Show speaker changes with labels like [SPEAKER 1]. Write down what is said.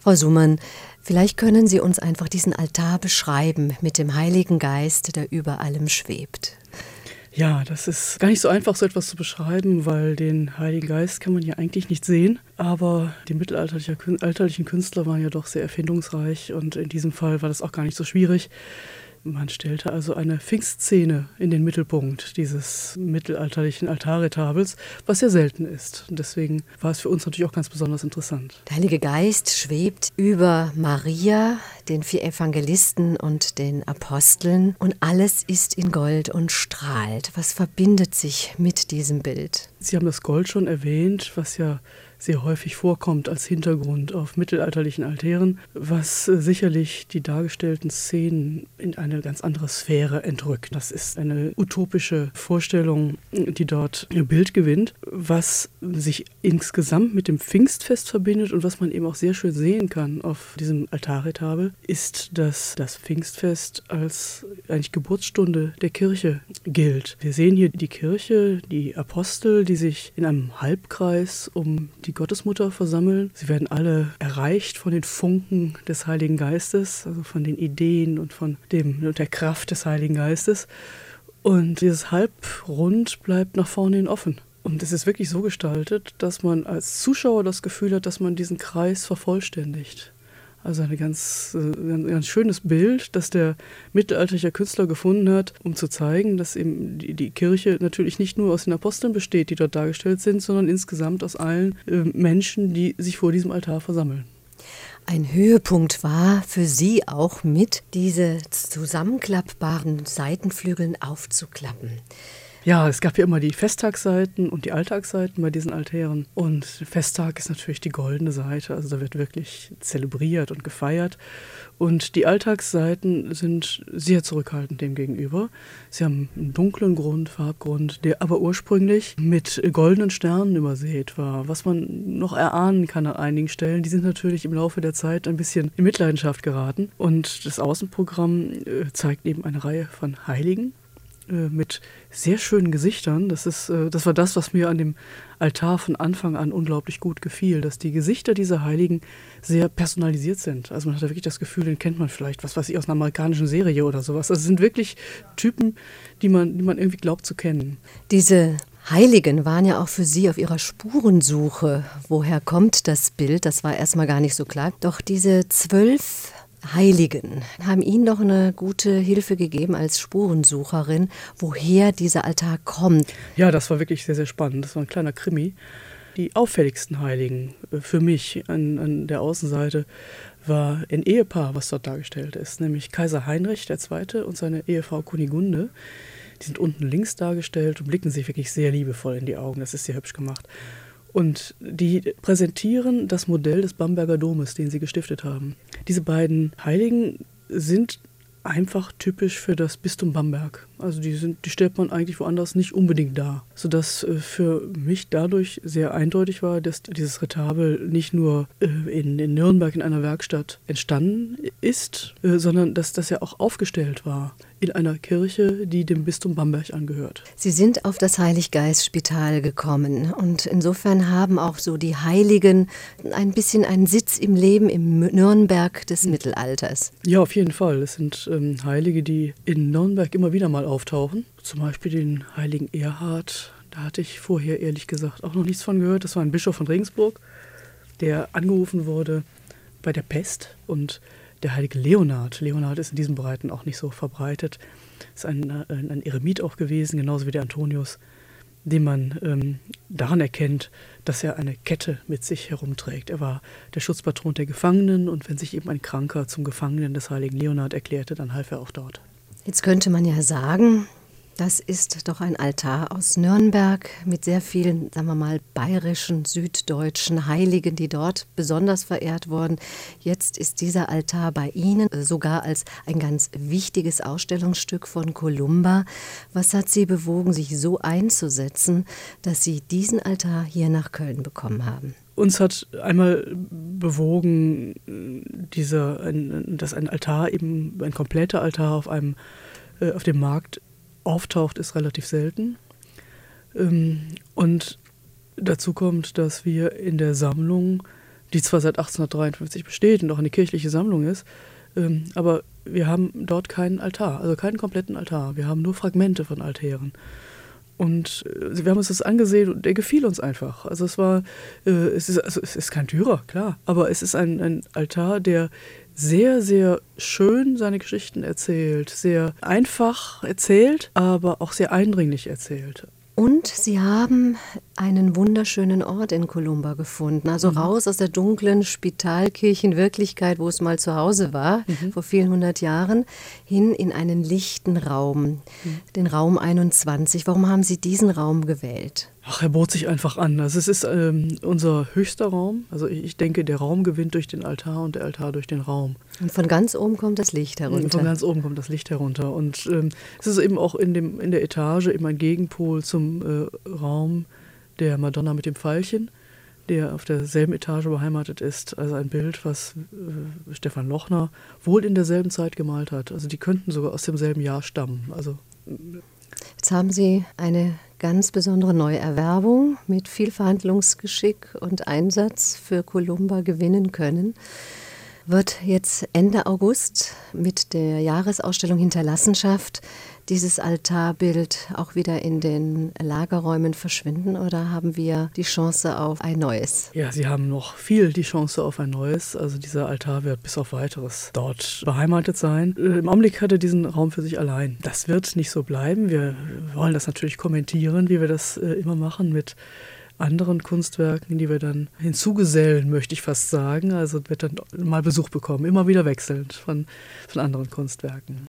[SPEAKER 1] Frau Sumann, vielleicht können Sie uns einfach diesen Altar beschreiben mit dem Heiligen Geist, der über allem schwebt.
[SPEAKER 2] Ja, das ist gar nicht so einfach, so etwas zu beschreiben, weil den Heiligen Geist kann man ja eigentlich nicht sehen. Aber die mittelalterlichen Künstler waren ja doch sehr erfindungsreich und in diesem Fall war das auch gar nicht so schwierig. Man stellte also eine Pfingstszene in den Mittelpunkt dieses mittelalterlichen Altarretabels, was sehr selten ist. Und deswegen war es für uns natürlich auch ganz besonders interessant.
[SPEAKER 1] Der Heilige Geist schwebt über Maria, den 4 Evangelisten und den Aposteln und alles ist in Gold und strahlt. Was verbindet sich mit diesem Bild?
[SPEAKER 2] Sie haben das Gold schon erwähnt, was ja sehr häufig vorkommt als Hintergrund auf mittelalterlichen Altären, was sicherlich die dargestellten Szenen in eine ganz andere Sphäre entrückt. Das ist eine utopische Vorstellung, die dort ein Bild gewinnt, was sich insgesamt mit dem Pfingstfest verbindet und was man eben auch sehr schön sehen kann auf diesem Altarretabel, ist, dass das Pfingstfest als eigentlich Geburtsstunde der Kirche gilt. Wir sehen hier die Kirche, die Apostel, die sich in einem Halbkreis um die Gottesmutter versammeln. Sie werden alle erreicht von den Funken des Heiligen Geistes, also von den Ideen und von der Kraft des Heiligen Geistes. Und dieses Halbrund bleibt nach vorne hin offen. Und es ist wirklich so gestaltet, dass man als Zuschauer das Gefühl hat, dass man diesen Kreis vervollständigt. Also ein ganz schönes Bild, das der mittelalterliche Künstler gefunden hat, um zu zeigen, dass eben die Kirche natürlich nicht nur aus den Aposteln besteht, die dort dargestellt sind, sondern insgesamt aus allen Menschen, die sich vor diesem Altar versammeln.
[SPEAKER 1] Ein Höhepunkt war für Sie auch mit, diese zusammenklappbaren Seitenflügeln aufzuklappen.
[SPEAKER 2] Ja, es gab ja immer die Festtagsseiten und die Alltagsseiten bei diesen Altären. Und Festtag ist natürlich die goldene Seite, also da wird wirklich zelebriert und gefeiert. Und die Alltagsseiten sind sehr zurückhaltend dem gegenüber. Sie haben einen dunklen Farbgrund, der aber ursprünglich mit goldenen Sternen übersät war. Was man noch erahnen kann an einigen Stellen, die sind natürlich im Laufe der Zeit ein bisschen in Mitleidenschaft geraten. Und das Außenprogramm zeigt eben eine Reihe von Heiligen mit sehr schönen Gesichtern. Das war das, was mir an dem Altar von Anfang an unglaublich gut gefiel, dass die Gesichter dieser Heiligen sehr personalisiert sind. Also man hat da wirklich das Gefühl, den kennt man vielleicht, was weiß ich, aus einer amerikanischen Serie oder sowas. Also es sind wirklich Typen, die man irgendwie glaubt zu kennen.
[SPEAKER 1] Diese Heiligen waren ja auch für Sie auf Ihrer Spurensuche. Woher kommt das Bild? Das war erstmal gar nicht so klar. Doch diese 12 Heiligen haben Ihnen doch eine gute Hilfe gegeben als Spurensucherin, woher dieser Altar kommt.
[SPEAKER 2] Ja, das war wirklich sehr, sehr spannend. Das war ein kleiner Krimi. Die auffälligsten Heiligen für mich an der Außenseite war ein Ehepaar, was dort dargestellt ist, nämlich Kaiser Heinrich II. Und seine Ehefrau Kunigunde. Die sind unten links dargestellt und blicken sich wirklich sehr liebevoll in die Augen. Das ist sehr hübsch gemacht. Und die präsentieren das Modell des Bamberger Domes, den sie gestiftet haben. Diese beiden Heiligen sind einfach typisch für das Bistum Bamberg. Also die stellt man eigentlich woanders nicht unbedingt dar. Sodass für mich dadurch sehr eindeutig war, dass dieses Retabel nicht nur in Nürnberg in einer Werkstatt entstanden ist, sondern dass das ja auch aufgestellt war in einer Kirche, die dem Bistum Bamberg angehört.
[SPEAKER 1] Sie sind auf das Heiliggeistspital gekommen und insofern haben auch so die Heiligen ein bisschen einen Sitz im Leben im Nürnberg des Mittelalters.
[SPEAKER 2] Ja, auf jeden Fall. Es sind Heilige, die in Nürnberg immer wieder mal auftauchen. Zum Beispiel den heiligen Erhard. Da hatte ich vorher ehrlich gesagt auch noch nichts von gehört. Das war ein Bischof von Regensburg, der angerufen wurde bei der Pest. Und der heilige Leonhard. Leonhard ist in diesen Breiten auch nicht so verbreitet. Ist ein Eremit auch gewesen, genauso wie der Antonius, den man daran erkennt, dass er eine Kette mit sich herumträgt. Er war der Schutzpatron der Gefangenen und wenn sich eben ein Kranker zum Gefangenen des heiligen Leonhard erklärte, dann half er auch dort.
[SPEAKER 1] Jetzt könnte man ja sagen, das ist doch ein Altar aus Nürnberg mit sehr vielen, sagen wir mal, bayerischen, süddeutschen Heiligen, die dort besonders verehrt wurden. Jetzt ist dieser Altar bei Ihnen sogar als ein ganz wichtiges Ausstellungsstück von Columba. Was hat Sie bewogen, sich so einzusetzen, dass Sie diesen Altar hier nach Köln bekommen haben?
[SPEAKER 2] Uns hat einmal bewogen, dass ein Altar, eben ein kompletter Altar auf dem Markt auftaucht, ist relativ selten. Und dazu kommt, dass wir in der Sammlung die zwar seit 1853 besteht und auch eine kirchliche Sammlung ist, aber wir haben dort keinen Altar, also keinen kompletten Altar. Wir haben nur Fragmente von Altären. Und wir haben uns das angesehen und der gefiel uns einfach. Also es ist kein Dürer, klar, aber es ist ein Altar, der sehr, sehr schön seine Geschichten erzählt, sehr einfach erzählt, aber auch sehr eindringlich erzählt.
[SPEAKER 1] Und Sie haben einen wunderschönen Ort in Columba gefunden, also raus aus der dunklen Spitalkirchenwirklichkeit, wo es mal zu Hause war, vor vielen hundert Jahren, hin in einen lichten Raum, den Raum 21. Warum haben Sie diesen Raum gewählt?
[SPEAKER 2] Ach, er bot sich einfach an. Also es ist unser höchster Raum. Also ich denke, der Raum gewinnt durch den Altar und der Altar durch den Raum.
[SPEAKER 1] Und von ganz oben kommt das Licht herunter.
[SPEAKER 2] Von ganz oben kommt das Licht herunter. Und es ist eben auch in der Etage eben ein Gegenpol zum Raum der Madonna mit dem Veilchen, der auf derselben Etage beheimatet ist. Also ein Bild, was Stefan Lochner wohl in derselben Zeit gemalt hat. Also die könnten sogar aus demselben Jahr stammen. Also
[SPEAKER 1] jetzt haben Sie eine ganz besondere Neuerwerbung mit viel Verhandlungsgeschick und Einsatz für Columba gewinnen können. Wird jetzt Ende August mit der Jahresausstellung Hinterlassenschaft dieses Altarbild auch wieder in den Lagerräumen verschwinden oder haben wir die Chance auf ein neues?
[SPEAKER 2] Ja, Sie haben noch viel die Chance auf ein neues. Also dieser Altar wird bis auf Weiteres dort beheimatet sein. Im Augenblick hat er diesen Raum für sich allein. Das wird nicht so bleiben. Wir wollen das natürlich kommentieren, wie wir das immer machen mit anderen Kunstwerken, die wir dann hinzugesellen, möchte ich fast sagen. Also wird dann mal Besuch bekommen, immer wieder wechselnd von anderen Kunstwerken.